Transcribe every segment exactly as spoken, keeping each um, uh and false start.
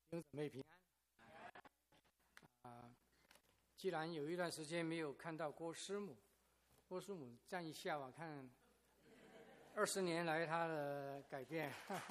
兄姊妹平安。啊，既然有一段时间没有看到郭师母，郭师母站一下吧，看二十年来她的改变。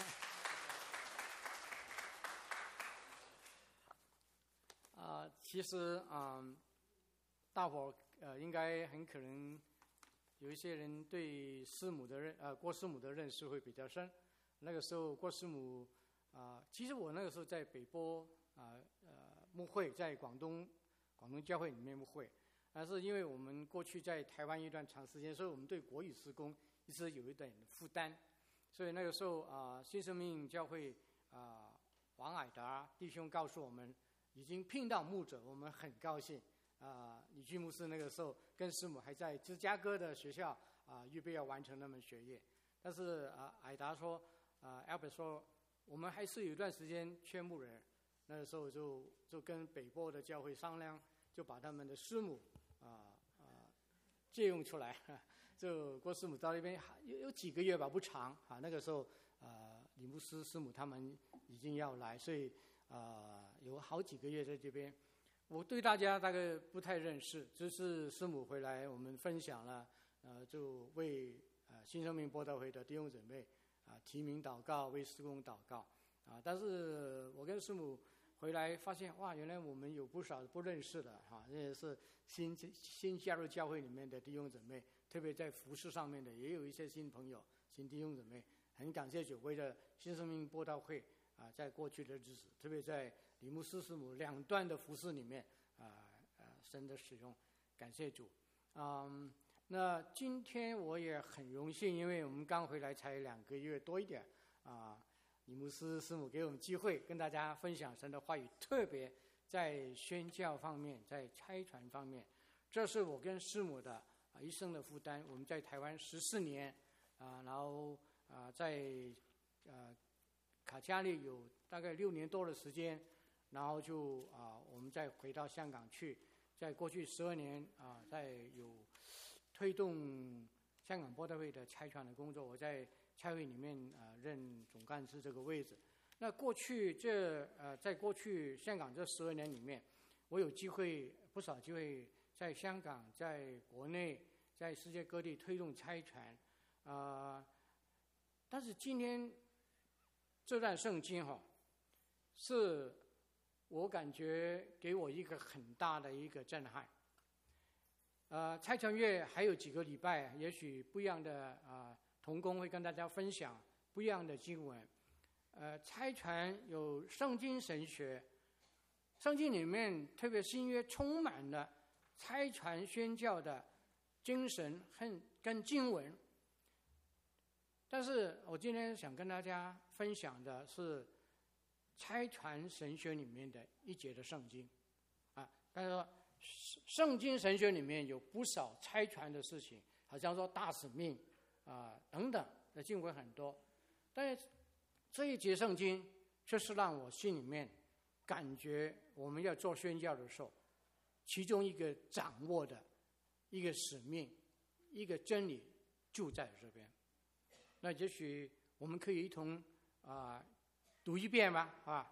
啊，其实啊、嗯，大伙呃应该很可能有一些人对师母的认呃郭师母的认识会比较深。那个时候郭师母。啊、呃，其实我那个时候在北波啊 呃, 呃牧会，在广东广东教会里面牧会，但是因为我们过去在台湾一段长时间，所以我们对国语事工一直有一点负担，所以那个时候啊、呃，新生命教会啊、呃、王矮达弟兄告诉我们，已经聘到牧者，我们很高兴啊、呃。李居牧师那个时候跟师母还在芝加哥的学校啊、呃，预备要完成那门学业，但是啊、呃，矮达说啊 ，Albert 说。我们还是有一段时间缺牧人，那个时候就就跟北波的教会商量，就把他们的师母啊啊、呃、借用出来，就郭师母到那边有有几个月吧，不长啊。那个时候啊、呃，李牧师师母他们已经要来，所以啊、呃、有好几个月在这边。我对大家大概不太认识，只是师母回来，我们分享了，呃，就为呃新生命播道会的弟兄姊妹。啊，提名祷告，为事工祷告，啊！但是我跟师母回来发现，哇，原来我们有不少不认识的哈、啊，这也是新新加入教会里面的弟兄姊妹，特别在服事上面的，也有一些新朋友、新弟兄姊妹。很感谢久违的新生命播道会啊，在过去的日子，特别在李牧师师母两段的服事里面啊啊，神的使用，感谢主，嗯。那今天我也很荣幸，因为我们刚回来才两个月多一点啊，李牧师师母给我们机会跟大家分享神的话语，特别在宣教方面，在差传方面，这是我跟师母的啊一生的负担。我们在台湾十四年啊，然后啊在呃卡加利有大概六年多的时间，然后就啊我们再回到香港去，在过去十二年啊，在有。推动香港播道会的差传的工作，我在差会里面啊、呃、任总干事这个位置。那过去这呃，在过去香港这十二年里面，我有机会不少机会在香港、在国内、在世界各地推动差传啊、呃。但是今天这段圣经哈、哦，是我感觉给我一个很大的一个震撼。呃，差传月还有几个礼拜，也许不一样的啊、呃、同工会跟大家分享不一样的经文。呃，差传有圣经神学，圣经里面特别新约充满了差传宣教的精神和跟经文。但是我今天想跟大家分享的是差传神学里面的一节的圣经啊，他说。圣经神学里面有不少差传的事情，好像说大使命啊、呃、等等的经文很多，但是这一节圣经却是让我心里面感觉我们要做宣教的时候，其中一个掌握的一个使命、一个真理就在这边。那也许我们可以一同啊、呃、读一遍吧啊。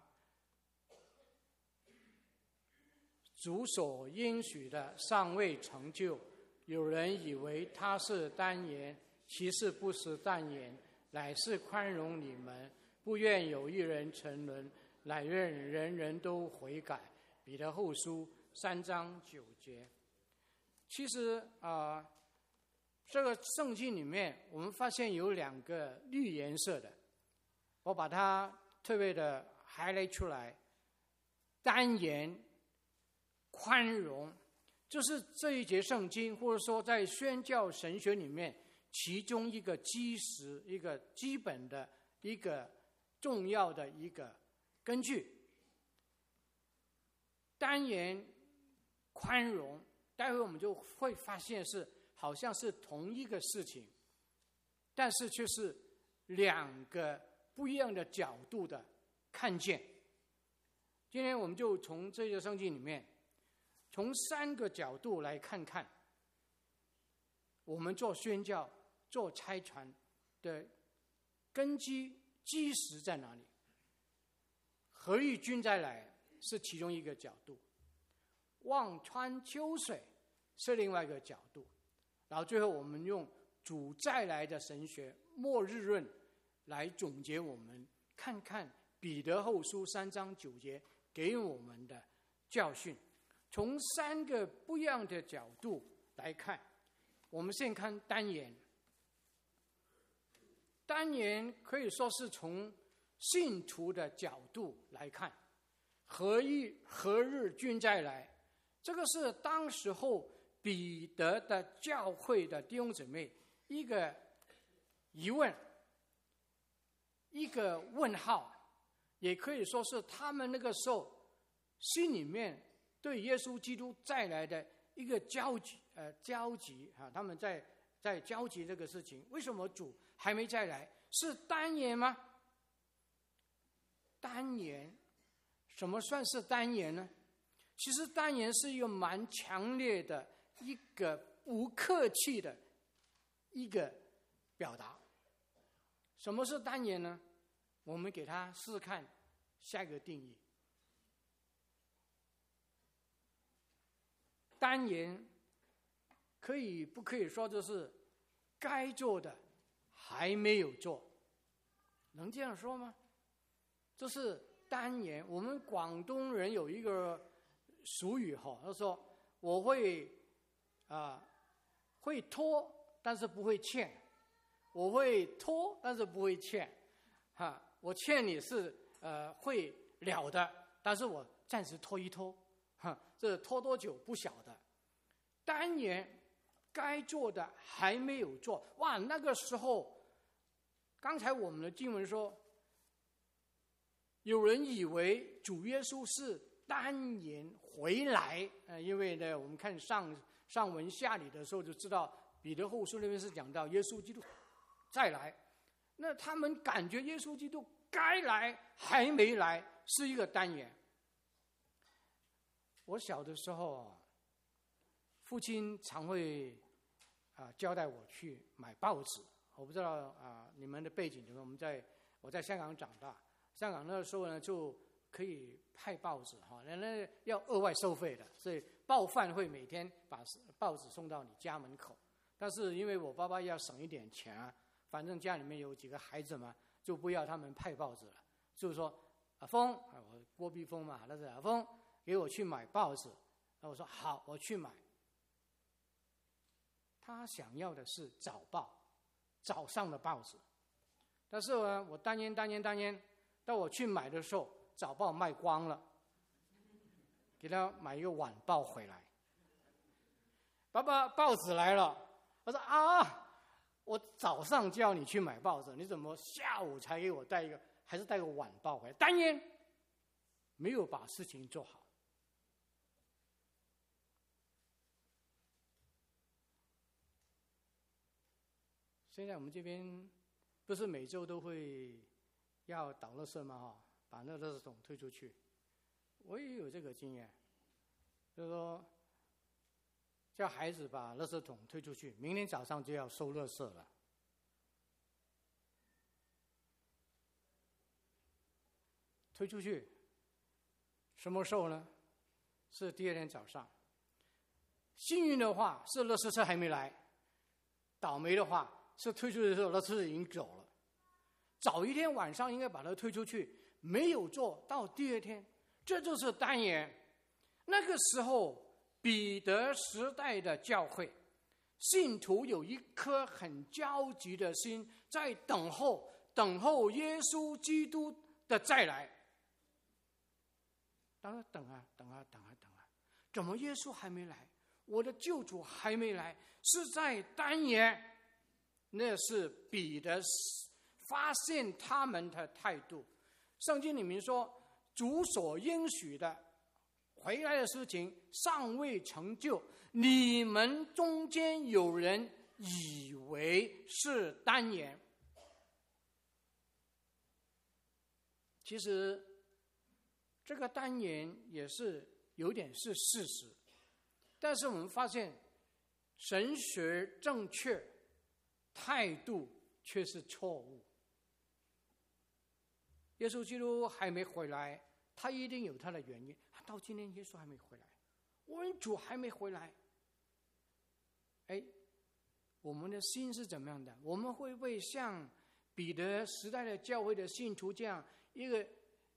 主所应许的尚未成就，有人以为他是单言，其实不是单言，乃是宽容你们，不愿有一人沉沦，乃愿人人都悔改。彼得后书三章九节。其实啊、呃，这个圣经里面我们发现有两个绿颜色的，我把它特别的 highlight 出来，单言。宽容，就是这一节圣经，或者说在宣教神学里面，其中一个基石、一个基本的、一个重要的一个根据。单言宽容，待会我们就会发现是好像是同一个事情，但是却是两个不一样的角度的看见。今天我们就从这节圣经里面。从三个角度来看看，我们做宣教、做差传的根基基石在哪里？ 何以君再来是其中一个角度，望穿秋水是另外一个角度，然后最后我们用主再来的神学末日论来总结我们看看彼得后书三章九节给我们的教训，从三个不一样的角度来看。我们先看单言，单言可以说是从信徒的角度来看，何以何日君再来，这个是当时候彼得的教会的弟兄姊妹一个疑问，一个问号，也可以说是他们那个时候心里面对耶稣基督再来的一个焦急，呃，焦急啊，他们在在焦急这个事情，为什么主还没再来？是单言吗？单言，什么算是单言呢？其实单言是一个蛮强烈的一个不客气的一个表达。什么是单言呢？我们给他试试看下一个定义。单言可以不可以说就是该做的还没有做，能这样说吗？这是单言。我们广东人有一个俗语哈，他说我会啊、呃、会拖，但是不会欠；我会拖，但是不会欠。哈、啊，我欠你是呃会了的，但是我暂时拖一拖。哈，这拖多久不晓得。单言该做的还没有做，哇！那个时候，刚才我们的经文说，有人以为主耶稣是单言回来，呃，因为呢，我们看上上文下理的时候就知道，彼得后书那边是讲到耶稣基督再来，那他们感觉耶稣基督该来还没来，是一个单言。我小的时候，父亲常会啊、呃、交代我去买报纸。我不知道啊、呃、你们的背景怎么样？我们在我在香港长大，香港那个时候呢就可以派报纸哈，那那要额外收费的，所以报贩会每天把报纸送到你家门口。但是因为我爸爸要省一点钱啊，反正家里面有几个孩子嘛，就不要他们派报纸了，就是说阿峰，我郭碧峰嘛，那是阿峰。给我去买报纸，那我说好，我去买。他想要的是早报，早上的报纸。但是呢，我单言单言单言，到我去买的时候，早报卖光了，给他买一个晚报回来。爸爸，报纸来了。我说啊，我早上叫你去买报纸，你怎么下午才给我带一个，还是带个晚报回来？单言没有把事情做好。现在我们这边不是每周都会要倒垃圾吗？哈，把那个垃圾桶推出去。我也有这个经验，就是说叫孩子把垃圾桶推出去，明天早上就要收垃圾了。推出去什么时候呢？是第二天早上。幸运的话是垃圾车还没来，倒霉的话是推出去的时候垃圾车已经走了。早一天晚上应该把它推出去，没有做到第二天，这就是单言。那个时候彼得时代的教会信徒有一颗很焦急的心，在等候等候耶稣基督的再来。当然等啊等啊等啊等啊，怎么耶稣还没来？我的救主还没来？是在单言。那是彼得发现他们的态度。圣经里面说，主所应许的回来的事情尚未成就，你们中间有人以为是单言。其实这个单言也是有点是事实，但是我们发现神学正确，态度却是错误。耶稣基督还没回来， 他一定有他的原因。到今天耶稣还没回来，我们主还没回来，哎，我们的心是怎么样的？我们会不会像彼得时代的教会的信徒这样一个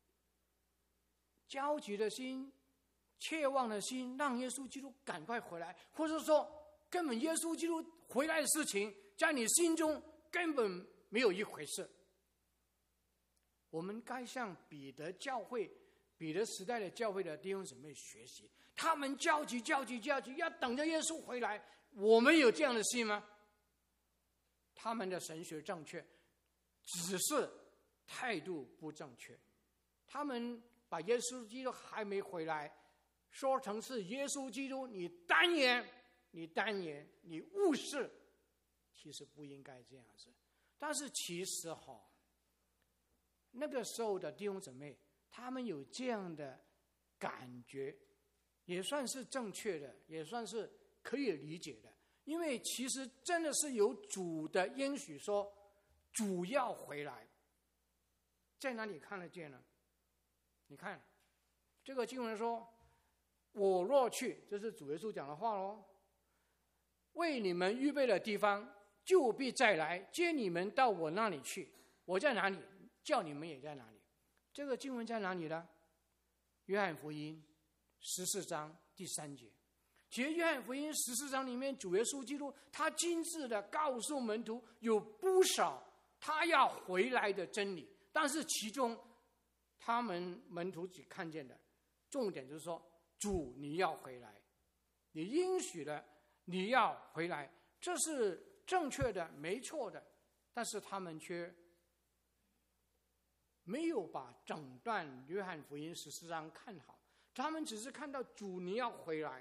焦急的心、切望的心，让耶稣基督赶快回来，或者说根本耶稣基督回来的事情在你心中根本没有一回事？我们该向彼得教会、彼得时代的教会的弟兄姊妹学习，他们焦急、焦急、焦急，要等着耶稣回来。我们有这样的心吗？他们的神学正确，只是态度不正确。他们把耶稣基督还没回来说成是耶稣基督，你单言，你单言，你误事，其实不应该这样子。但是其实哈，那个时候的弟兄姊妹，他们有这样的感觉，也算是正确的，也算是可以理解的。因为其实真的是有主的应许说，主要回来，在哪里看得见呢？你看这个经文说，我若去，这是主耶稣讲的话咯，为你们预备的地方，就必再来接你们到我那里去。我在哪里，叫你们也在哪里。这个经文在哪里呢？约翰福音十四章第三节。其实约翰福音十四章里面，主耶稣基督他亲自的告诉门徒有不少他要回来的真理，但是其中他们门徒只看见的重点就是说，主你要回来，你应许了你要回来，这是正确的，没错的。但是他们却没有把整段约翰福音十四章看好，他们只是看到主你要回来。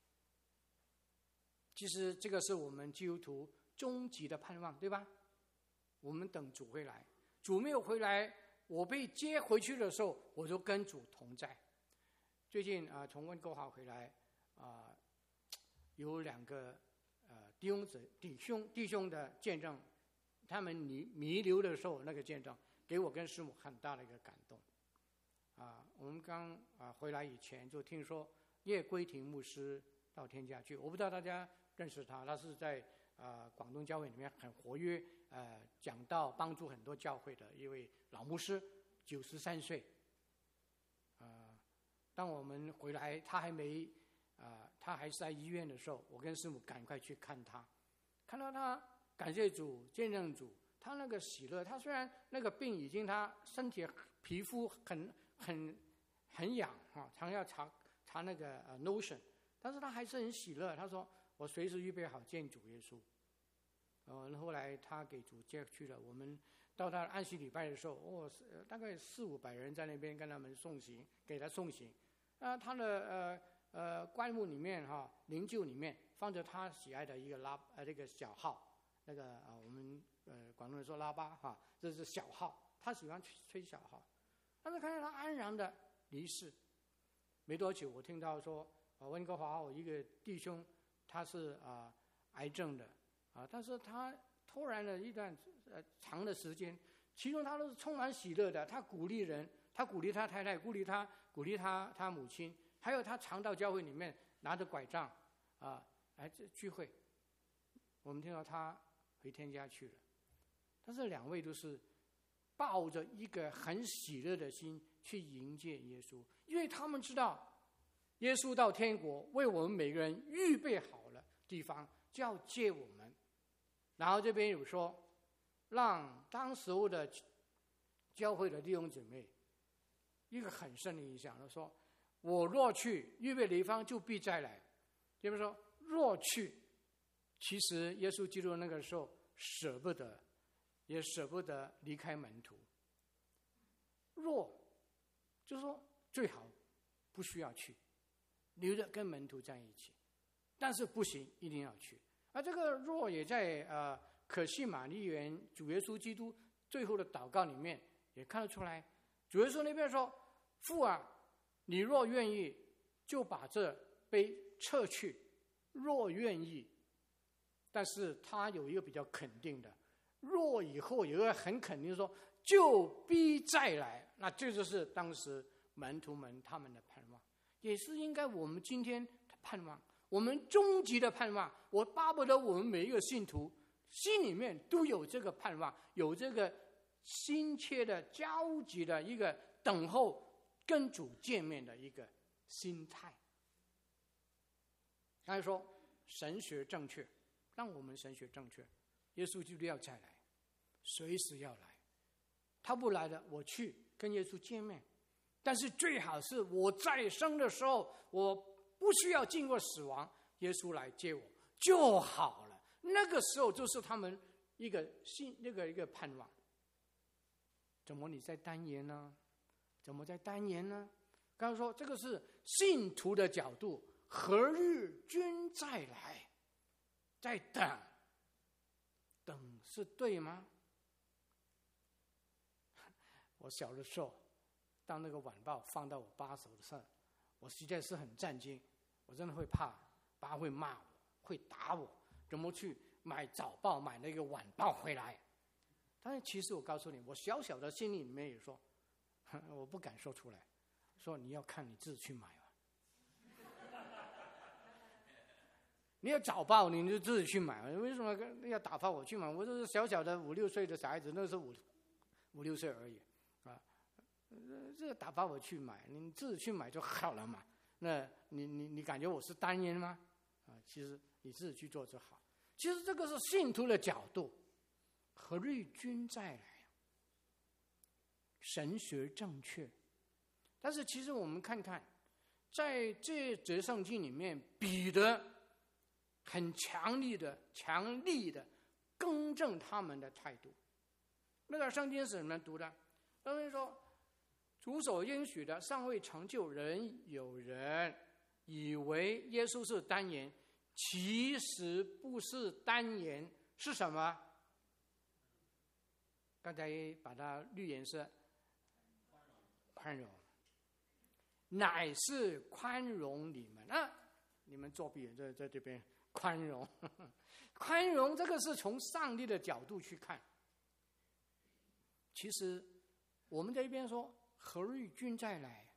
其实这个是我们基督徒终极的盼望，对吧？我们等主回来，主没有回来，我被接回去的时候，我就跟主同在。最近啊、呃，从温哥华回来啊、呃，有两个呃弟兄子弟兄弟兄的见证，他们弥弥留的时候那个见证，给我跟师母很大的一个感动。啊、呃，我们刚啊、呃、回来以前就听说叶圭庭牧师到天家去，我不知道大家认识他，他是在呃广东教会里面很活跃，呃讲道帮助很多教会的一位老牧师，九十三岁。呃，当我们回来，他还没呃他还是在医院的时候，我跟师母赶快去看他，看到他感谢主、见证主，他那个喜乐，他虽然那个病已经他身体皮肤很很很痒哈，常要查查那个呃 notion。但是他还是很喜乐，他说我随时预备好见主耶稣。呃，后来他给主接去了，我们到他安息礼拜的时候，哦，大概四五百人在那边跟他们送行，给他送行。啊，他的呃呃棺木里面哈，灵柩里面放着他喜爱的一个拉呃这个小号，那个啊、呃、我们呃广东人说拉巴哈，这是小号，他喜欢吹小号。但是看到他安然的离世，没多久我听到说。啊，温哥华有一个弟兄，他是啊、呃、癌症的啊，但是他突然的一段呃长的时间，其中他都是充满喜乐的，他鼓励人，他鼓励他太太，鼓励他，鼓励他他母亲，还有他常到教会里面拿着拐杖啊来聚会。我们听到他回天家去了，但是两位都是抱着一个很喜乐的心去迎接耶稣，因为他们知道。耶稣到天国为我们每个人预备好了地方，就要接我们。然后这边有说，让当时候的教会的弟兄姊妹一个很深的影响，他说：“我若去预备的地方，就必再来。”就是说，若去，其实耶稣基督那个时候舍不得，也舍不得离开门徒。若，就是说最好不需要去。留着跟门徒在一起，但是不行，一定要去。而这个若也在呃可西玛尼园主耶稣基督最后的祷告里面也看得出来。主耶稣那边说：“父啊，你若愿意，就把这杯撤去。若愿意。”但是他有一个比较肯定的，若以后有一个很肯定说，就必再来。那这就是当时门徒们他们的盼望，也是应该我们今天的盼望，我们终极的盼望。我巴不得我们每一个信徒心里面都有这个盼望，有这个心切的焦急的一个等候跟主见面的一个心态。他说神学正确，让我们神学正确，耶稣基督要再来，随时要来。他不来的，我去跟耶稣见面，但是最好是我在生的时候，我不需要经过死亡，耶稣来接我就好了。那个时候就是他们一个信那个一个盼望。怎么你在单言呢？怎么在单言呢？刚才说这个是信徒的角度，何日君再来？在等，等是对吗？我小的时候，当那个晚报放到我爸手上，我实在是很震惊，我真的会怕，爸会骂我，会打我，怎么去买早报，买那个晚报回来？但是其实我告诉你，我小小的心里里面也说，我不敢说出来，说你要看你自己去买吧。你要早报你就自己去买，为什么要打发我去买？我都是小小的五六岁的小孩子，那是五五六岁而已啊，这个打发我去买，你自己去买就好了嘛。那你你你感觉我是单言吗？啊，其实你自己去做就好。其实这个是信徒的角度，何日君再来？神学正确，但是其实我们看看，在这节圣经里面，彼得很强力的、强力的更正他们的态度。那个圣经是怎么读的？他们说，主所应许的尚未成就，人有人以为耶稣是单言，其实不是单言，是什么？刚才把它绿颜色，宽容，乃是宽容你们啊！你们作弊，在在这边宽容，宽容这个是从上帝的角度去看。其实我们这边说何日君再来，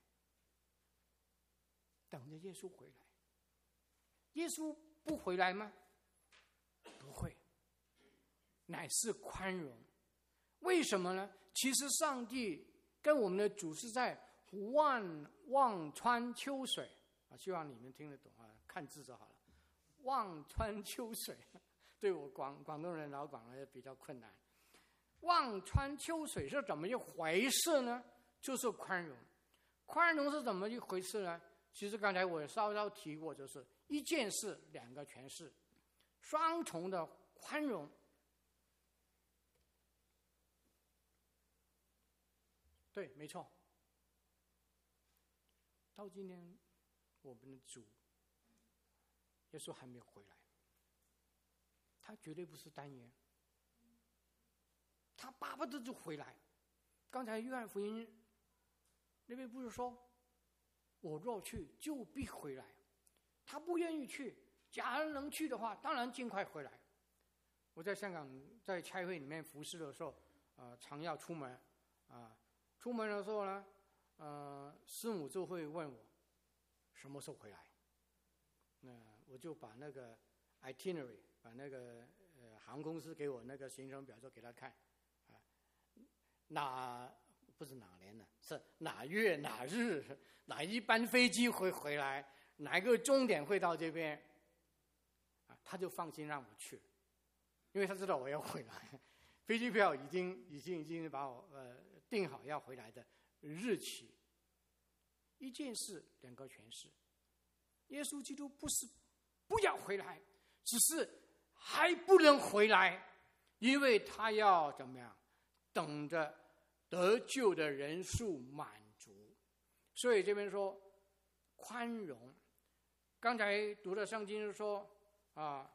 等着耶稣回来。耶稣不回来吗？不会，乃是宽容。为什么呢？其实上帝跟我们的主是在望望穿秋水啊，希望你们听得懂啊，看字就好了。望穿秋水，对我广广东人老广人比较困难。望穿秋水是怎么一回事呢？就是宽容。宽容是怎么一回事呢？其实刚才我稍稍提过，就是一件事两个诠释，双重的宽容。对，没错。到今天，我们的主耶稣还没有回来，他绝对不是单言，他巴不得就回来。刚才约翰福音那边不是说，我若去，就必回来。他不愿意去，假如能去的话，当然尽快回来。我在香港在差会里面服侍的时候，呃，常要出门，啊、呃，出门的时候呢，呃，师母就会问我什么时候回来。那、呃、我就把那个 itinerary， 把那个呃航空公司给我那个行程表就给他看，啊、呃，哪不是哪年呢？是哪月哪日哪一班飞机会回来，哪一个终点会到这边，啊，他就放心让我去，因为他知道我要回来，飞机票已经已经已经把我呃定好要回来的日期。一件事两个诠释，耶稣基督不是不要回来，只是还不能回来，因为他要怎么样？等着得救的人数满足。所以这边说宽容。刚才读的圣经说啊，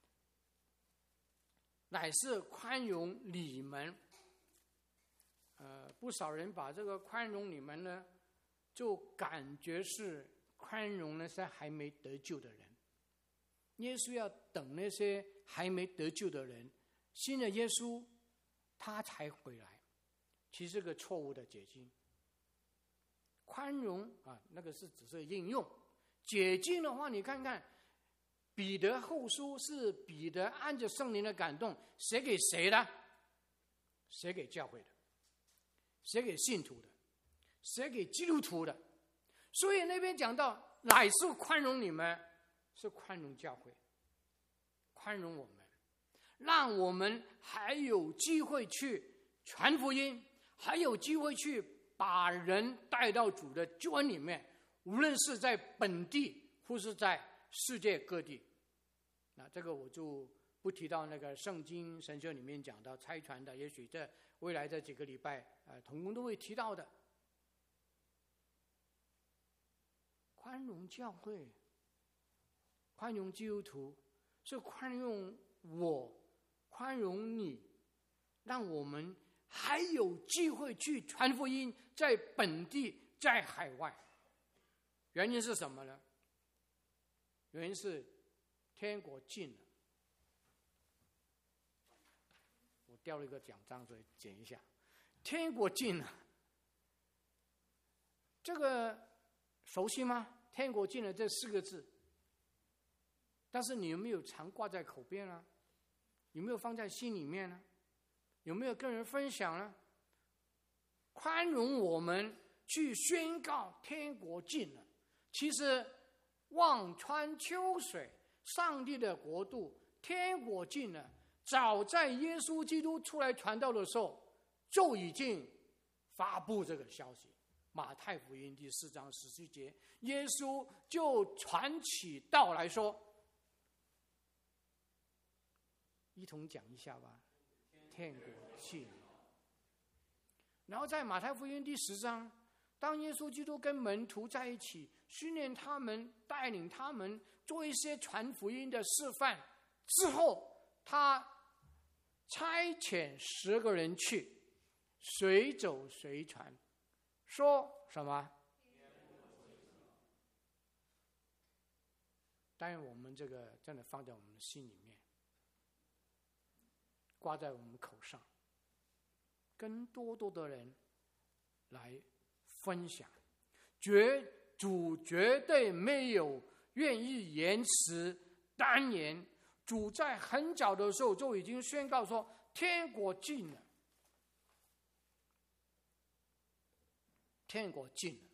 乃是宽容你们。呃，不少人把这个宽容你们呢，就感觉是宽容那些还没得救的人。耶稣要等那些还没得救的人，信了耶稣，他才回来。其实是个错误的解经。 宽容啊，那个是只是应用。解禁的话，你看看彼得后书是彼得按着圣灵的感动写给谁的？写给教会的，写给信徒的，写给基督徒的。所以那边讲到乃是宽容你们，是宽容教会，宽容我们，让我们还有机会去传福音，还有机会去把人带到主的救恩里面，无论是在本地或是在世界各地。那这个我就不提到那个圣经神学里面讲到差传的，也许在未来这几个礼拜呃，同工都会提到的。宽容教会，宽容基督徒，是宽容我，宽容你，让我们还有机会去传福音，在本地，在海外。原因是什么呢？原因是天国近了。我掉了一个奖章，所以剪一下。天国近了，这个熟悉吗？天国近了这四个字，但是你有没有常挂在口边呢？有没有放在心里面呢？有没有跟人分享呢？宽容我们去宣告天国近了。其实望穿秋水，上帝的国度，天国近了，早在耶稣基督出来传道的时候就已经发布这个消息。马太福音第四章十七节，耶稣就传起道来说，一同讲一下吧，天国近了。然后在马太福音第十章，当耶稣基督跟门徒在一起训练他们，带领他们做一些传福音的示范之后，他差遣十个人去，随走随传，说什么？当然我们这个真的放在我们的心里面，挂在我们口上，跟多多的人来分享。绝主绝对没有愿意延迟单言，主在很早的时候就已经宣告说天国近了，天国近了。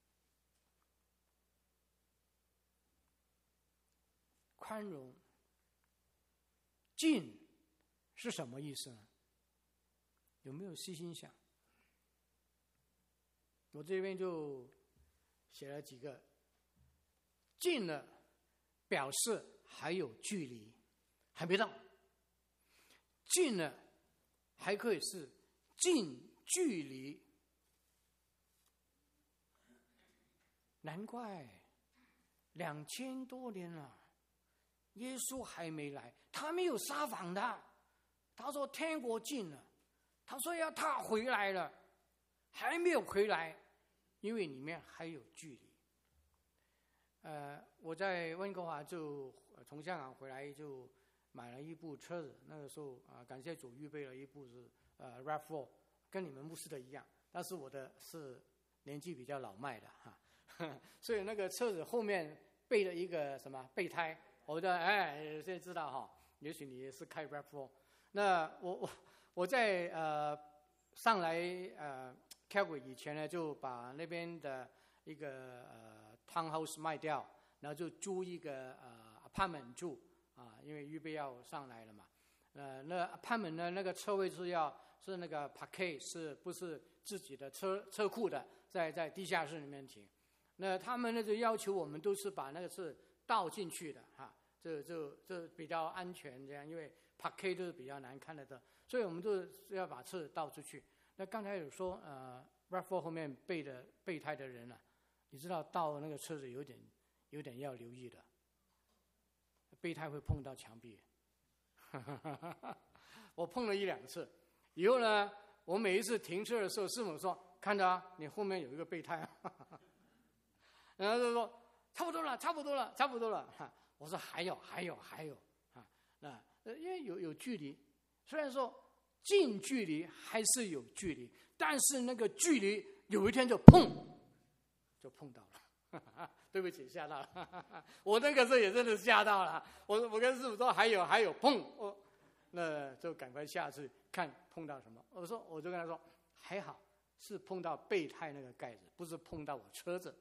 宽容近是什么意思呢？有没有细心想？我这边就写了几个。近了表示还有距离，还没到。近了还可以是近距离。难怪两千多年了，耶稣还没来，他没有撒谎的。他说天国近了，他说要他回来了，还没有回来，因为里面还有距离。呃，我在温哥华就从香港回来就买了一部车子，那个时候啊、呃，感谢主预备了一部是呃 R A V 四， 跟你们牧师的一样，但是我的是年纪比较老迈的哈。所以那个车子后面备了一个什么备胎，我的哎，现在知道哈，也许你也是开 R A V 四。那我我我在呃上来呃 Calgary 以前呢，就把那边的一个呃 townhouse 卖掉，然后就租一个呃 apartment 住啊，因为预备要上来了嘛。呃，那 apartment 呢，那个车位是要是那个 parquet， 是不是自己的车车库的，在在地下室里面停。那他们呢就要求我们都是把那个是倒进去的哈，这这这比较安全这样，因为 parquet 都是比较难看的，所以我们都要把车倒出去。那刚才有说呃 R A V 四 后面备的备胎的人啊，你知道倒那个车子有点有点要留意的，备胎会碰到墙壁。我碰了一两次，以后呢，我每一次停车的时候，师母说：“看到啊，你后面有一个备胎啊。”然后就说：“差不多了，差不多了，差不多了。”我说：“还有，还有，还有啊！那因为有有距离，虽然说近距离还是有距离，但是那个距离有一天就砰就碰到了。对不起，吓到了。我那个时候也真的吓到了。我我跟师父说还有还有碰，我那就赶快下去看碰到什么。我说我就跟他说还好是碰到备胎那个盖子，不是碰到我车子。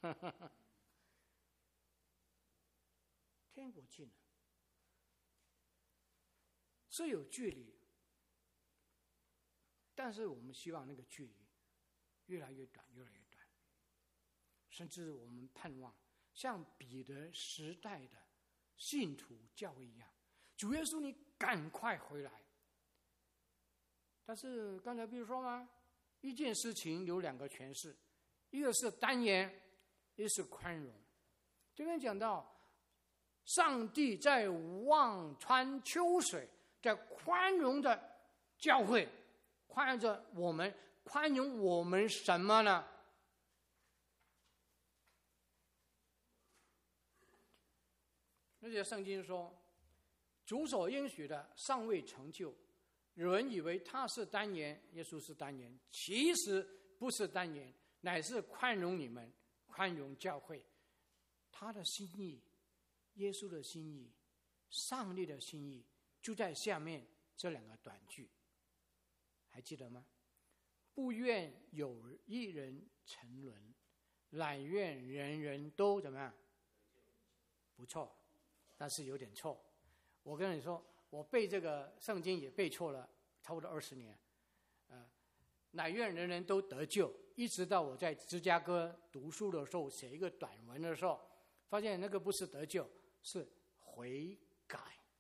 天国近了，是有距离，但是我们希望那个距离越来越短，越来越短，甚至我们盼望像彼得时代的信徒教会一样，主耶稣你赶快回来。但是刚才比如说嘛，一件事情有两个诠释，一个是单言，一个是宽容。这边讲到上帝在望穿秋水，在宽容的教会，宽容着我们，宽容我们什么呢？而且圣经说，主所应许的尚未成就，有人以为他是单言，耶稣是单言，其实不是单言，乃是宽容你们，宽容教会。他的心意，耶稣的心意，上帝的心意，就在下面这两个短句，还记得吗？不愿有一人沉沦，乃愿人人都怎么样？不错，但是有点错。我跟你说，我背这个圣经也背错了差不多二十年。呃，乃愿人人都得救，一直到我在芝加哥读书的时候写一个短文的时候，发现那个不是得救，是悔改。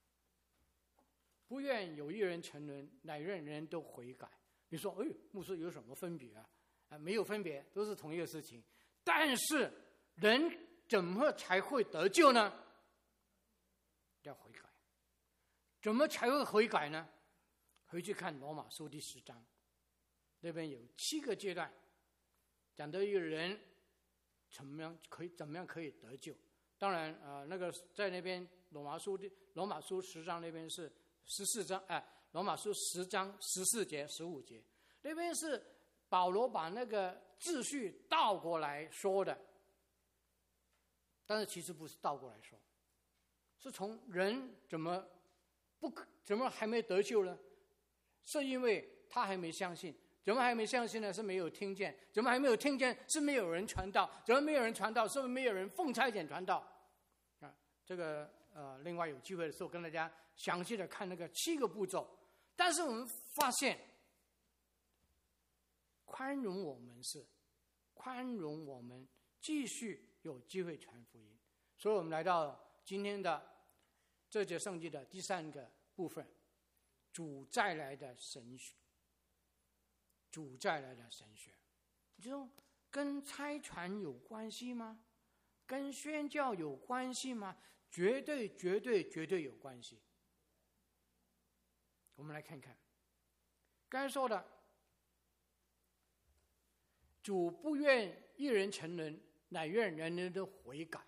不愿有一人沉沦，乃愿人人都悔改。你说，哎，牧师有什么分别啊？啊，没有分别，都是同一个事情。但是人怎么才会得救呢？要悔改。怎么才会悔改呢？回去看罗马书第十章，那边有七个阶段，讲到一个人怎么样可以怎么样可以得救。当然，呃，那个在那边罗马书的罗马书十章那边是十四章，哎、呃，罗马书十章十四节、十五节，那边是保罗把那个秩序倒过来说的，但是其实不是倒过来说，是从人怎么不怎么还没得救呢？是因为他还没相信。怎么还没相信呢？是没有听见。怎么还没有听见？是没有人传道。怎么没有人传道？是不是没有人奉差遣传道？啊，这个呃，另外有机会的时候跟大家详细的看那个七个步骤。但是我们发现，宽容我们是宽容我们继续有机会传福音。所以我们来到今天的这节圣经的第三个部分，主再来的神学。主再来的神学，你说跟差传有关系吗？跟宣教有关系吗？绝对绝对绝对有关系。我们来看看刚才说的，主不愿一人沉沦，乃愿人人都悔改。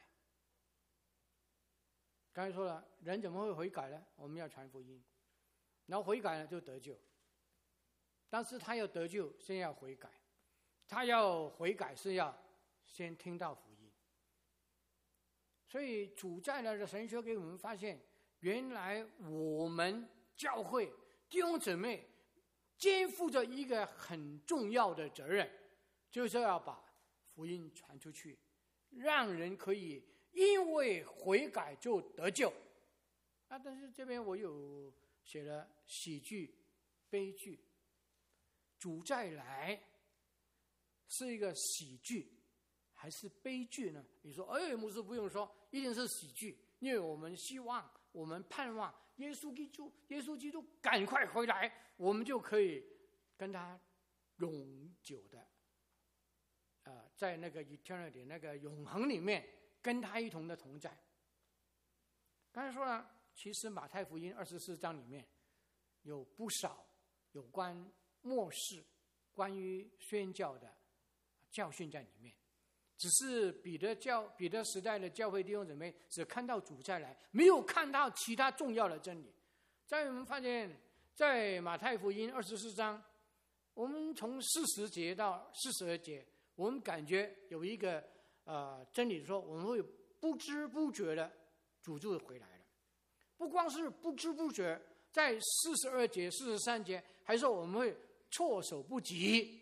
刚才说了，人怎么会悔改呢？我们要传福音，然后悔改了就得救。但是他要得救，先要悔改；他要悔改，是要先听到福音。所以主再来的神学给我们发现，原来我们教会弟兄姊妹肩负着一个很重要的责任，就是要把福音传出去，让人可以因为悔改就得救。啊，但是这边我有写了喜剧、悲剧。主再来是一个喜剧还是悲剧呢？你说，哎，牧师不用说，一定是喜剧，因为我们希望，我们盼望耶稣基督，耶稣基督赶快回来，我们就可以跟他永久的，呃，在那个 eternity 那个永恒里面，跟他一同的同在。刚才说了，其实马太福音二十四章里面有不少有关末世关于宣教的教训在里面，只是彼得教彼得时代的教会弟兄姊妹只看到主再来，没有看到其他重要的真理。在我们发现，在马太福音二十四章，我们从四十节到四十二节， 我们感觉有一个呃真理说，我们会不知不觉的主就回来了。不光是不知不觉，在四十二节、四十三节，还说我们会措手不及。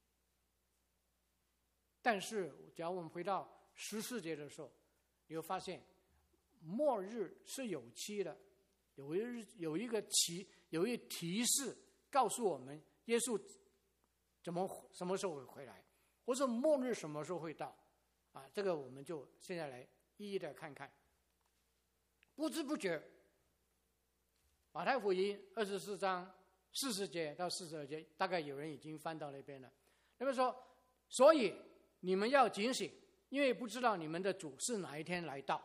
但是，只要我们回到十四节的时候，你会发现，末日是有期的，有一有一个提有一个提示告诉我们，耶稣怎么什么时候会回来，或者末日什么时候会到啊？这个我们就现在来一一的看看。不知不觉，马太福音二十四章四十节到四十二节，大概有人已经翻到那边了。那么说，所以你们要警醒，因为不知道你们的主是哪一天来到。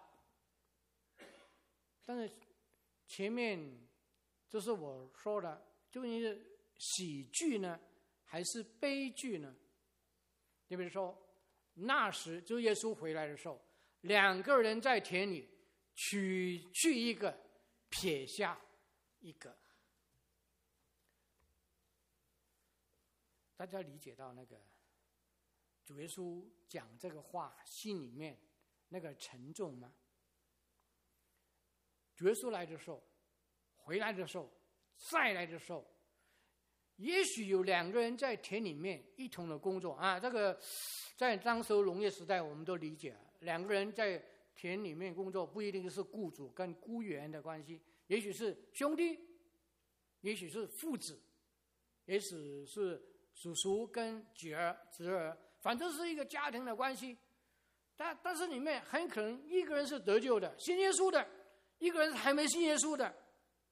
但是前面就是我说的，究竟是喜剧呢，还是悲剧呢？你比如说，那时就耶稣回来的时候，两个人在田里，取去一个，撇下一个。大家理解到那个主耶稣讲这个话心里面那个沉重吗？主耶稣来的时候，回来的时候，再来的时候，也许有两个人在田里面一同的工作啊。这个在当时农业时代，我们都理解，两个人在田里面工作，不一定是雇主跟雇员的关系，也许是兄弟，也许是父子，也许是叔叔跟侄儿、侄儿，反正是一个家庭的关系。但但是里面很可能一个人是得救的，信耶稣的，一个人是还没信耶稣的。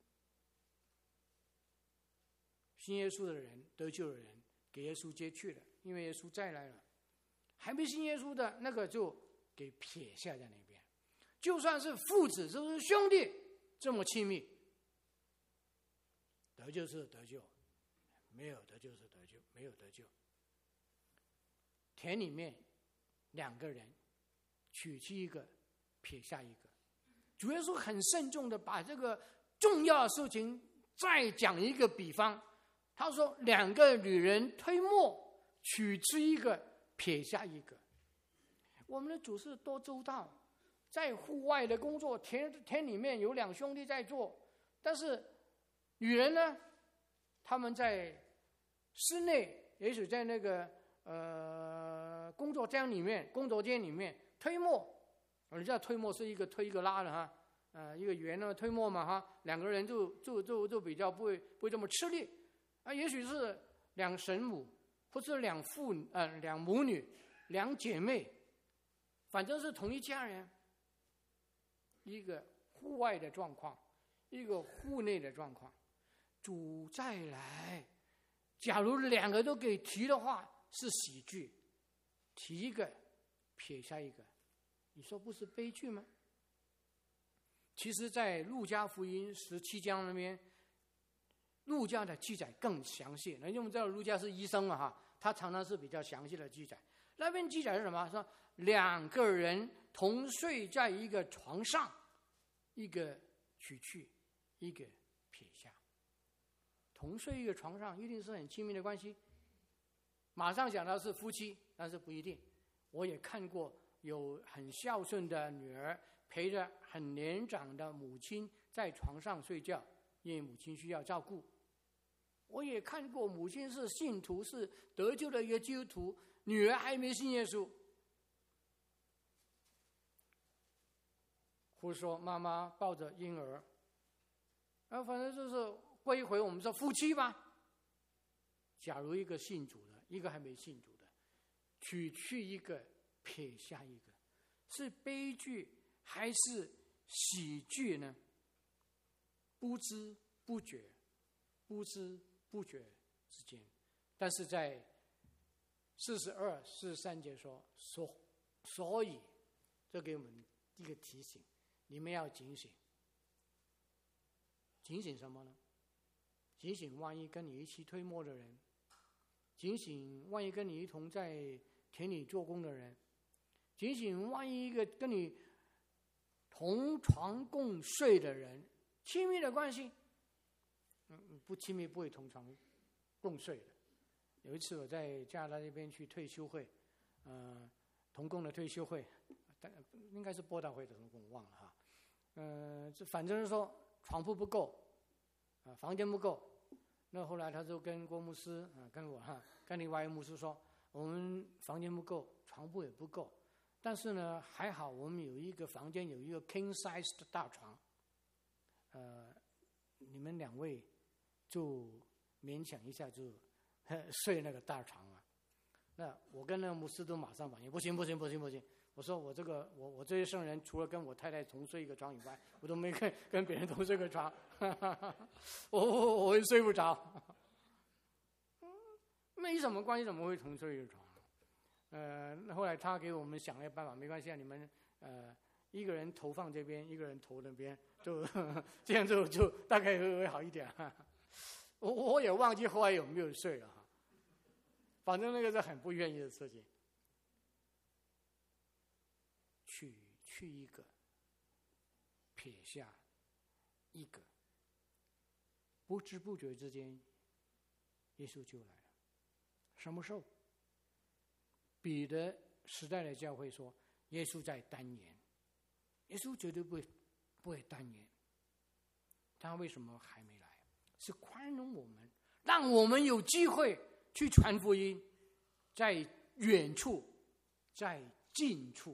信耶稣的人、得救的人，给耶稣接去了，因为耶稣再来了。还没信耶稣的那个就给撇下在那边。就算是父子，就是兄弟，这么亲密，得救是得救，没有得救是得救，没有得救。田里面两个人，取去一个，撇下一个。主耶稣很慎重的把这个重要的事情再讲一个比方，他说两个女人推磨，取去一个，撇下一个。我们的主是多周到，在户外的工作，田田里面有两兄弟在做，但是女人呢，他们在室内，也许在那个呃工作间里面、工作间里面推磨，人家推磨是一个推一个拉的哈，呃一个圆的推磨嘛哈，两个人就就就就比较不会不会这么吃力啊，也许是两神母，或是两父呃两母女、两姐妹，反正是同一家人。一个户外的状况，一个户内的状况。主再来，假如两个都给提的话，是喜剧，提一个撇下一个，你说不是悲剧吗？其实在路加福音十七章那边，路加的记载更详细。因为我们知道路加是医生嘛哈，他常常是比较详细的记载。那边记载是什么？说两个人同睡在一个床上，一个取去，一个撇下。同睡一个床上，一定是很亲密的关系。马上想到是夫妻，但是不一定。我也看过有很孝顺的女儿陪着很年长的母亲在床上睡觉，因为母亲需要照顾。我也看过母亲是信徒，是得救的一个基督徒，女儿还没信耶稣。或者说妈妈抱着婴儿，啊，反正就是归回我们说夫妻吧。假如一个信主的，一个还没信主的，取去一个，撇下一个，是悲剧还是喜剧呢？不知不觉，不知不觉之间。但是在四十二、四十三节说，所所以，这给我们一个提醒。你们要警醒，警醒什么呢？警醒万一跟你一起推磨的人，警醒万一跟你一同在田里做工的人，警醒万一一个跟你同床共睡的人，亲密的关系，嗯，不亲密不会同床共睡的。有一次我在加拿大那边去退休会， 呃同工的退休会，但应该是播道会的同工，我忘了哈。呃，这反正是说床铺不够，啊、呃，房间不够。那后来他就跟郭牧师啊、呃，跟我哈，跟另外一个牧师说，我们房间不够，床铺也不够，但是呢还好我们有一个房间有一个 king size 的大床，呃，你们两位就勉强一下就睡那个大床啊。那我跟那个牧师都马上反应，不行不行不行不行！我说我这个我我这些圣人，除了跟我太太同睡一个床以外，我都没跟跟别人同睡个床，我我我会睡不着。没什么关系，怎么会同睡一个床？呃，后来他给我们想了个办法，没关系啊，你们呃一个人头放这边，一个人头那边，就这样就就大概会好一点。我我也忘记后来有没有睡了哈。反正那个是很不愿意的事情，去去一个，撇下一个，不知不觉之间，耶稣就来了。什么时候？彼得时代的教会说，耶稣在单言，耶稣绝对不会不会单言。他为什么还没来？是宽容我们，让我们有机会去传福音，在远处，在近处。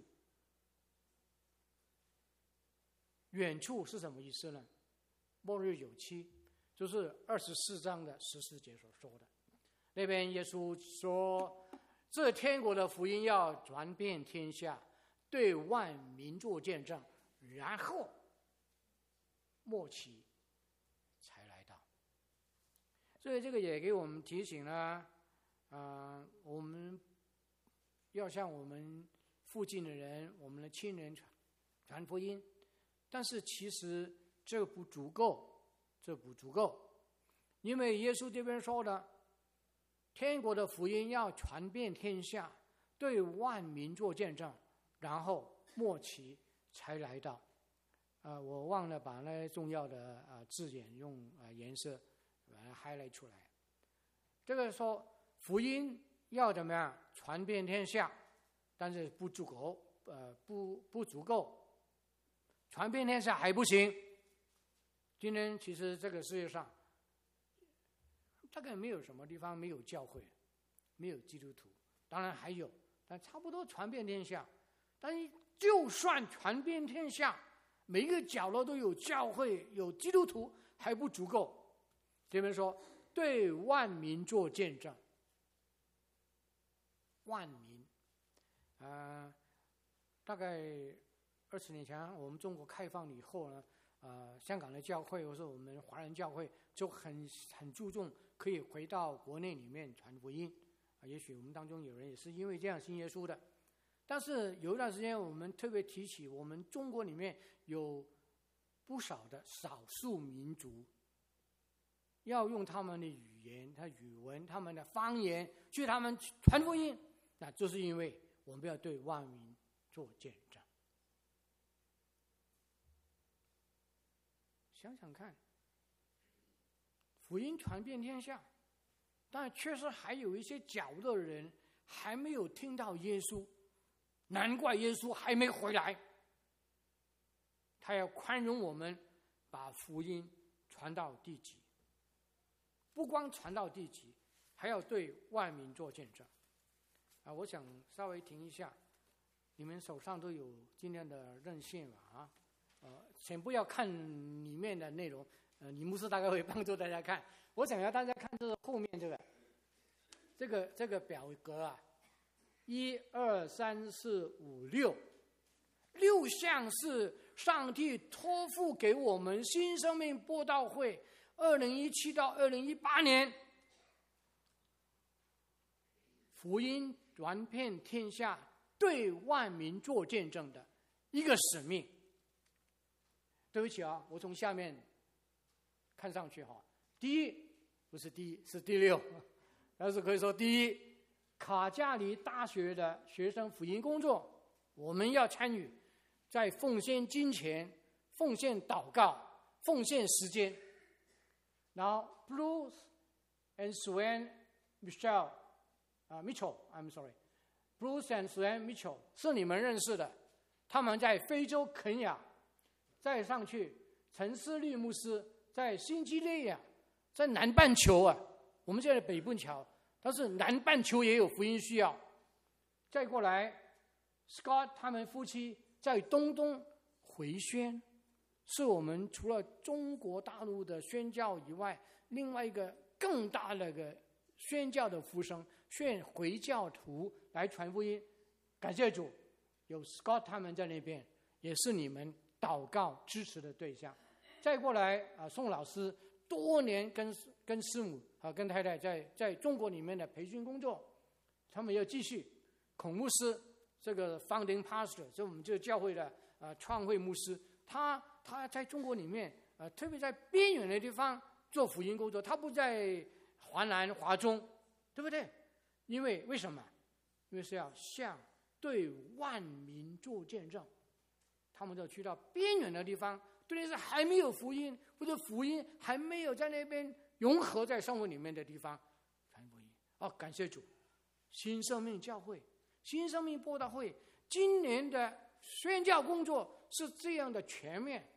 远处是什么意思呢？末日有期，就是二十四章的十四节所说的。那边耶稣说，这天国的福音要传遍天下，对万民做见证，然后末期才来到。所以这个也给我们提醒了，啊、呃，我们要向我们附近的人、我们的亲人传传福音。但是其实这不足够，这不足够，因为耶稣这边说的，天国的福音要传遍天下，对万民做见证，然后末期才来到。呃，我忘了把那重要的呃字眼用呃颜色把它 highlight 出来。这个说福音要怎么样传遍天下，但是不足够，呃不不足够。传遍天下还不行。今天其实这个世界上大概没有什么地方没有教会，没有基督徒，当然还有，但差不多传遍天下。但是就算传遍天下，每一个角落都有教会有基督徒还不足够。这边说对万民做见证，万民啊、呃，大概二十年前，我们中国开放以后呢，呃，香港的教会或者我们华人教会就很很注重可以回到国内里面传福音。啊，也许我们当中有人也是因为这样信耶稣的。但是有一段时间，我们特别提起，我们中国里面有不少的少数民族，要用他们的语言、他语文、他们的方言去他们传福音，那就是因为我们要对万民做见证。想想看，福音传遍天下，但确实还有一些角落的人还没有听到耶稣，难怪耶稣还没回来。他要宽容我们，把福音传到地极，不光传到地极，还要对万民做见证。啊，我想稍微停一下，你们手上都有今天的认信了啊。呃，先不要看里面的内容，呃，李牧师大概会帮助大家看。我想要大家看这个后面这个，这个这个表格啊，一二三四五六，六项是上帝托付给我们新生命播道会二零一七到二零一八年福音传遍天下，对万民做见证的一个使命。对不起啊，我从下面看上去哈，第一不是第一，是第六，但是可以说第一，卡加里大学的学生福音工作，我们要参与，在奉献金钱、奉献祷告、奉献时间。然后 Bruce and Swan Michelle 啊、uh, Mitchell，I'm sorry， Bruce and Sue Mitchell 是你们认识的，他们在非洲肯亚，再上去陈思律牧师在新几内亚，在南半球啊，我们现在北半球，但是南半球也有福音需要。再过来 Scott 他们夫妻在东东回宣，是我们除了中国大陆的宣教以外，另外一个更大的一个宣教的呼声，劝回教徒来传福音。感谢主，有 Scott 他们在那边，也是你们祷告支持的对象。再过来啊，宋老师多年跟跟师母啊跟太太在在中国里面的培训工作，他们要继续。孔牧师这个 founding pastor， 就我们这个教会的呃创会牧师，他他在中国里面呃特别在边远的地方做福音工作，他不在华南华中，对不对？因为为什么？因为是要向对万民做见证，他们就去到边远的地方，对那些还没有福音或者福音还没有在那边融合在生活里面的地方传福音。哦，感谢主，新生命教会、新生命播道会今年的宣教工作是这样的全面，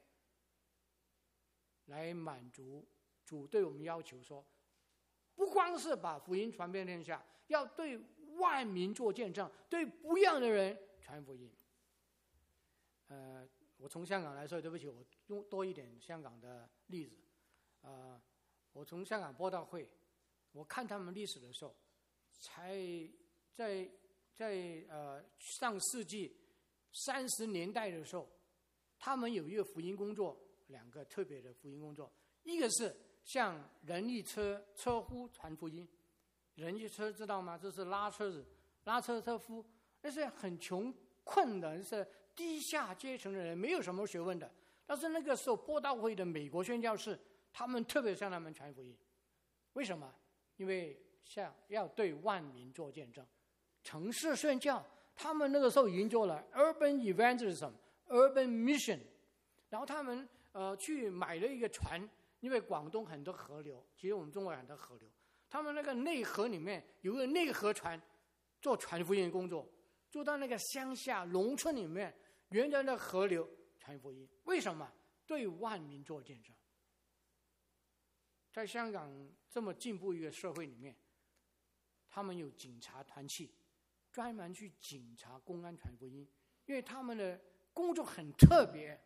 来满足主对我们要求说，不光是把福音传遍天下，要对万民做见证，对不一样的人传福音。呃，我从香港来说，对不起，我用多一点香港的例子。呃，我从香港播道会，我看他们历史的时候，才在在呃上世纪三十年代的时候，他们有一个福音工作，两个特别的福音工作，一个是向人力车车夫传福音。人力车知道吗？这是拉车子、拉车车夫，那是很穷困的，是低下阶层的人，没有什么学问的。但是那个时候播道会的美国宣教士，他们特别向他们传福音。为什么？因为像要对万民做见证，城市宣教，他们那个时候已经做了 urban evangelism、urban mission， 然后他们呃去买了一个船，因为广东很多河流，其实我们中国很多河流。他们那个内河里面有个内河船，做传福音工作，做到那个乡下农村里面，沿着那河流传福音。为什么？对万民做见证。在香港这么进步一个社会里面，他们有警察团契，专门去警察、公安传福音，因为他们的工作很特别，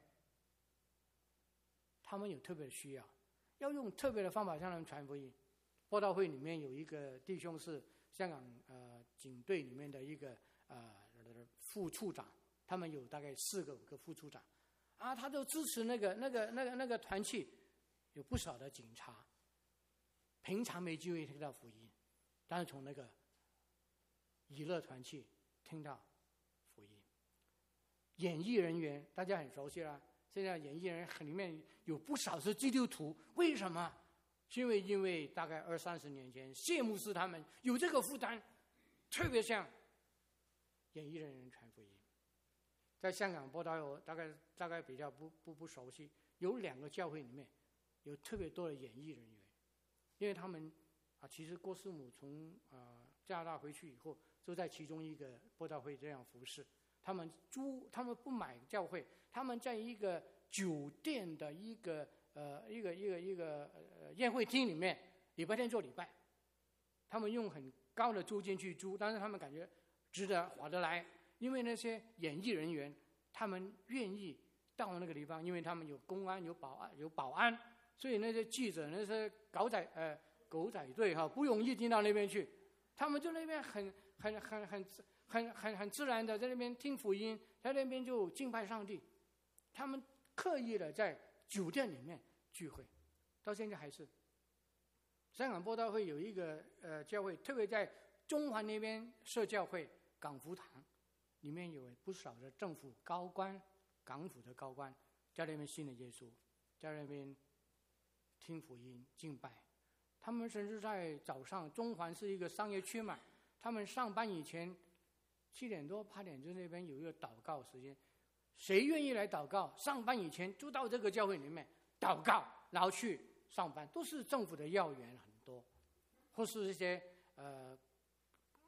他们有特别的需要，要用特别的方法向他们传福音。播道会里面有一个弟兄是香港呃警队里面的一个呃副处长，他们有大概四个五个副处长，啊，他就支持那个那个那个那个团契，有不少的警察，平常没机会听到福音，但是从那个以乐团契听到福音。演艺人员大家很熟悉了，现在演艺人员里面有不少是基督徒，为什么？因为因为大概二三十年前，谢牧师他们有这个负担，特别向演艺人员传福音。在香港播道会，大概大概比较不不不熟悉，有两个教会里面有特别多的演艺人员，因为他们啊，其实郭师母从呃加拿大回去以后，就在其中一个播道会这样服侍。他们租，他们不买教会，他们在一个酒店的一个。呃，一个一个一个呃宴会厅里面，礼拜天做礼拜，他们用很高的租金去租，但是他们感觉值得划得来，因为那些演艺人员，他们愿意到那个地方，因为他们有公安、有保安、有保安，所以那些记者、那些狗仔呃狗仔队哈，不容易进到那边去，他们就那边很很很很很很很自然的在那边听福音，在那边就敬拜上帝，他们刻意的在酒店里面聚会，到现在还是。香港播道会有一个呃教会，特别在中环那边设教会，港福堂里面有不少的政府高官、港府的高官在那边信了耶稣，在那边听福音、敬拜。他们甚至在早上，中环是一个商业区嘛，他们上班以前七点多、八点钟那边有一个祷告时间。谁愿意来祷告？上班以前就到这个教会里面祷告，然后去上班，都是政府的要员很多，或是一些呃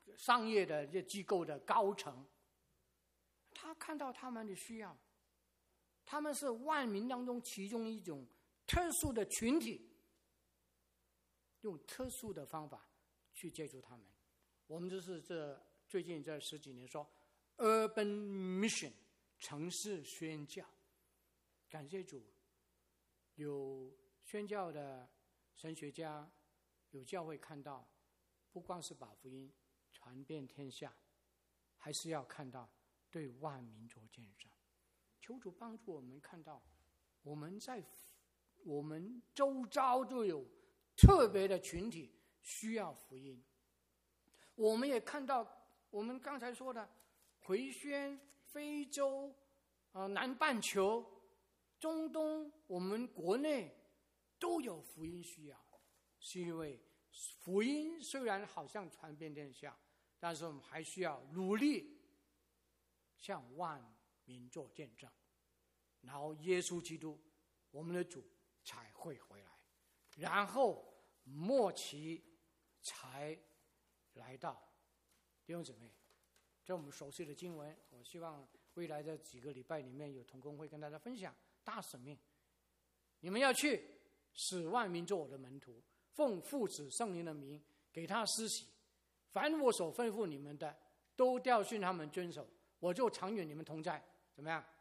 商业的这机构的高层，他看到他们的需要，他们是万民当中其中一种特殊的群体，用特殊的方法去接触他们。我们就是这最近这十几年说 urban mission 城市宣教，感谢主，有宣教的神学家，有教会看到，不光是把福音传遍天下，还是要看到对万民做见证。求主帮助我们看到，我们在我们周遭都有特别的群体需要福音。我们也看到，我们刚才说的回宣、非洲、呃、南半球、中东，我们国内都有福音需要，是因为福音虽然好像传遍天下，但是我们还需要努力向万民做见证，然后耶稣基督我们的主才会回来，然后末期才来到。弟兄姊妹，这我们熟悉的经文，我希望未来的几个礼拜里面有同工会跟大家分享大使命。你们要去使万民做我的门徒，奉父子圣灵的名给他施洗，凡我所吩咐你们的，都教训他们遵守，我就常与你们同在。怎么样？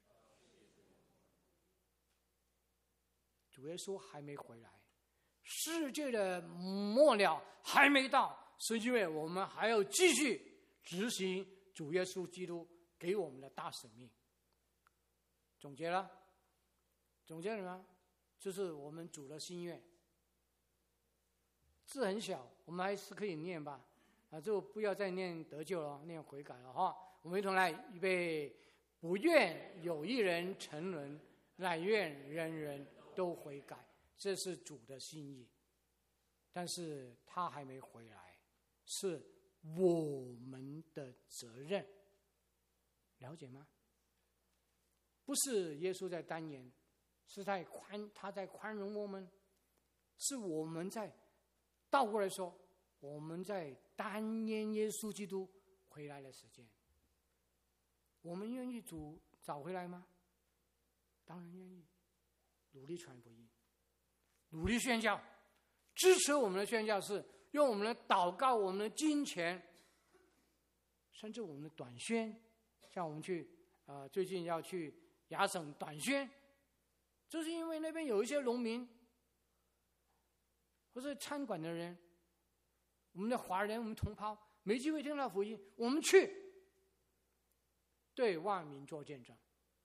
主耶稣还没回来，世界的末了还没到，是因为我们还要继续执行主耶稣基督给我们的大使命。总结了，总结了吗？就是我们主的心愿。字很小，我们还是可以念吧。啊，就不要再念得救了，念悔改了哈。我们一同来，预备，不愿有一人沉沦，乃愿人人都悔改，这是主的心意。但是他还没回来，是我们的责任，了解吗？不是耶稣在单言，是在宽，他在宽容我们，是我们在倒过来说，我们在单言耶稣基督回来的时间。我们愿意主早回来吗？当然愿意，努力传福音，努力宣教，支持我们的宣教士，用我们的祷告、我们的金钱，甚至我们的短宣，像我们去呃最近要去亚省短宣，就是因为那边有一些农民或是餐馆的人，我们的华人、我们同胞没机会听到福音，我们去对万民做见证。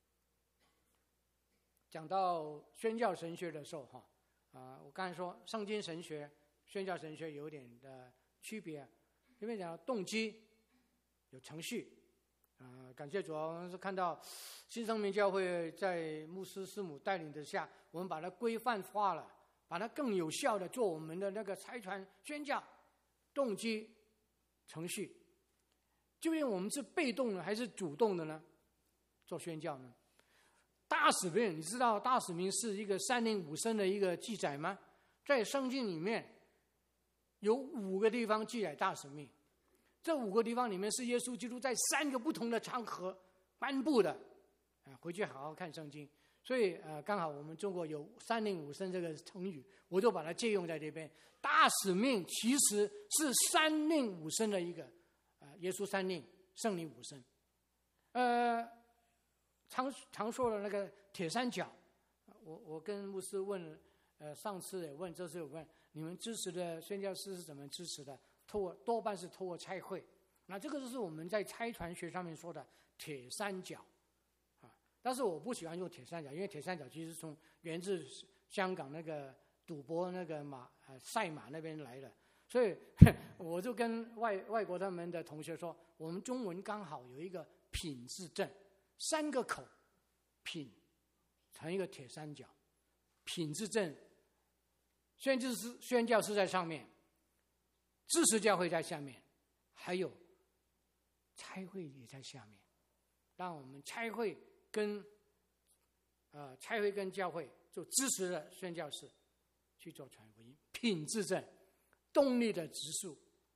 讲到宣教神学的时候，哈，啊，我刚才说圣经神学、宣教神学有点的区别。因为讲到动机，有程序，啊、呃，感谢主，我们是看到新生命教会在牧师师母带领之下，我们把它规范化了，把它更有效的做我们的那个差传宣教。动机、程序，究竟我们是被动的还是主动的呢？做宣教呢？大使命，你知道大使命是一个三令五申的一个记载吗？在圣经里面有五个地方记载大使命，这五个地方里面是耶稣基督在三个不同的场合颁布的。啊，回去好好看圣经。所以呃，刚好我们中国有三令五申这个成语，我就把它借用在这边。大使命其实是三令五申的一个，呃，耶稣三令，圣灵五申。呃，常常说的那个铁三角，我我跟牧师问，呃，上次也问，这次也问，你们支持的宣教师是怎么支持的？透过多半是透过差会。那这个就是我们在差传学上面说的铁三角。但是我不喜欢用铁三角，因为铁三角其实从源自香港那个赌博那个马呃赛马那边来的，所以我就跟外外国他们的同学说，我们中文刚好有一个品字正，三个口，品成一个铁三角，品字正，宣教师宣教师在上面，支持教会在下面，还有差会也在下面，让我们差会。跟呃差会跟教会就支持了宣教士去做传福音，品质正，动力的指数，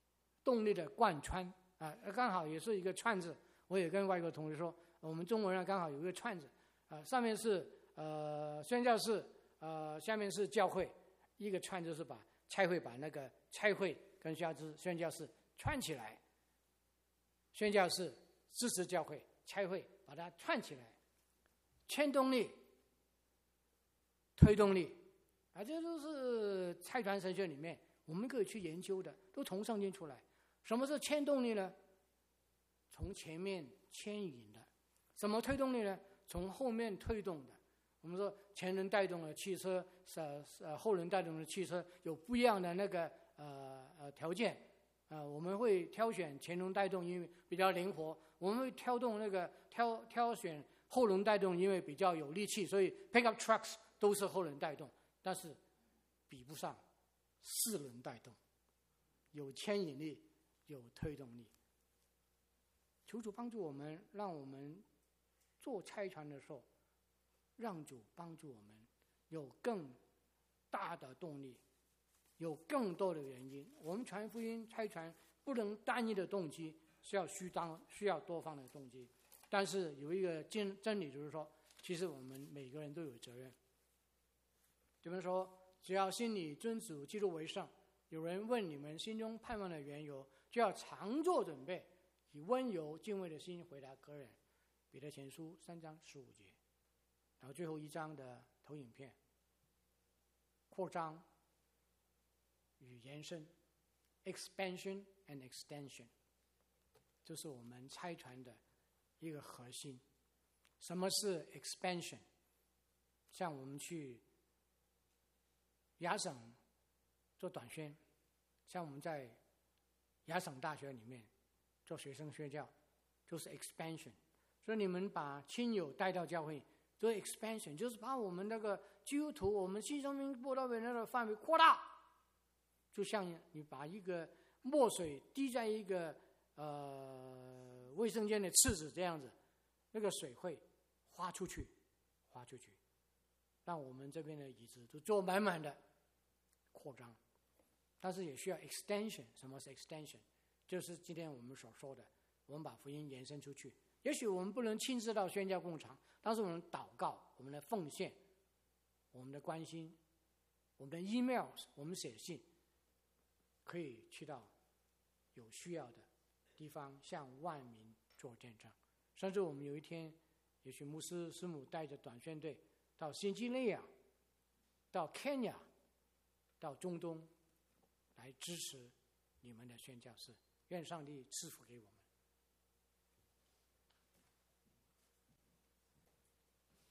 动力的贯穿啊，刚好也是一个串字。我也跟外国同学说，我们中文上刚好有一个串字啊，上面是呃宣教士，呃下面是教会，一个串就是把差会把那个差会跟宣教士宣教士串起来，宣教士支持教会，差会把它串起来，牵动力、推动力啊，这都是差传神学里面我们可以去研究的，都从圣经出来。什么是牵动力呢？从前面牵引的。什么推动力呢？从后面推动的。我们说前轮带动的汽车，呃呃后轮带动的汽车有不一样的那个呃呃条件，呃我们会挑选前轮带动，因为比较灵活；我们会挑动那个挑挑选后轮带动，因为比较有力气。所以 pickup trucks 都是后轮带动，但是比不上四轮带动，有牵引力，有推动力。求主帮助我们，让我们做差传的时候，让主帮助我们有更大的动力，有更多的原因。我们传福音差传不能单一的动机，需要虚当需要多方的动机。但是有一个真真理，就是说，其实我们每个人都有责任。比如说，只要心里尊主基督为圣，有人问你们心中盼望的缘由，就要常做准备，以温柔敬畏的心回答个人。彼得前书三章十五节，然后最后一章的投影片，扩张与延伸 ，expansion and extension， 这是我们差传的一个核心。什么是 expansion？ 像我们去亚省做短宣，像我们在亚省大学里面做学生宣教，就是 expansion。所以你们把亲友带到教会，做 expansion， 就是把我们那个基督徒，我们新生命布道会那个范围扩大，就像你把一个墨水滴在一个呃卫生间的厕纸这样子，那个水会花出去，花出去，让我们这边的椅子都坐满满的，扩张。但是也需要 extension。 什么是 extension？ 就是今天我们所说的，我们把福音延伸出去。也许我们不能亲自到宣教工厂，但是我们祷告，我们的奉献，我们的关心，我们的 email， 我们写信，可以去到有需要的地方，向万民做见证。甚至我们有一天，也许牧师师母带着短宣队到新几内亚，到 Kenya， 到中东来支持你们的宣教士。愿上帝赐福给我们。